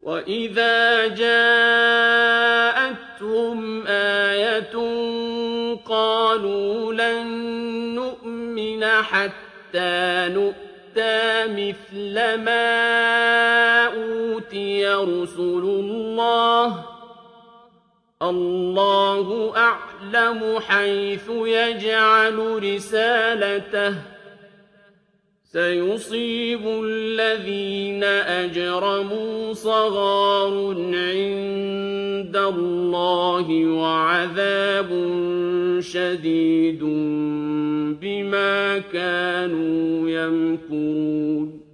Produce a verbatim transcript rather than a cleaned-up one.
وَإِذَا جَاءَتْهُمْ آيَةٌ قَالُوا لَن نُّؤْمِنَ حَتَّىٰ نُؤْتَىٰ مِثْلَ مَا أُوتِيَ رُسُلُ اللَّهِ ۘ اللَّهُ أَعْلَمُ حَيْثُ يَجْعَلُ رِسَالَتَهُ ۗ سَيُصِيبُ الَّذِينَ أَجْرَمُوا صَغَارٌ عِندَ اللَّهِ وَعَذَابٌ شَدِيدٌ بِمَا كَانُوا يَمْكُرُونَ